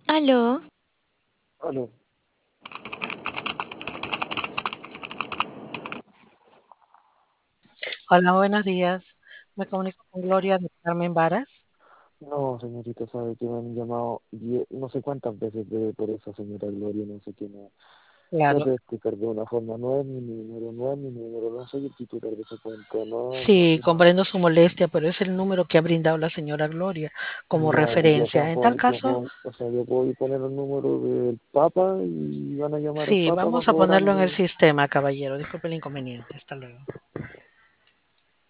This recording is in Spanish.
Aló, Aló, Hola, buenos días. Me comunico con Gloria de Carmen Varas. no, señorita, sabe que me han llamado no sé cuántas veces por esa señora Gloria, no sé qué me Claro. trate de explicar de una forma, no es mi número, no soy el titular de esa cuenta, no, no Sí, sé, comprendo su molestia, pero es el número que ha brindado la señora Gloria como ya, y referencia. En tal caso, o sea, yo puedo ir poner el número del Papa y van a llamar al sí, Papa para vamos a ponerlo en el cobrarme. sistema, caballero. Disculpe el inconveniente. Hasta luego.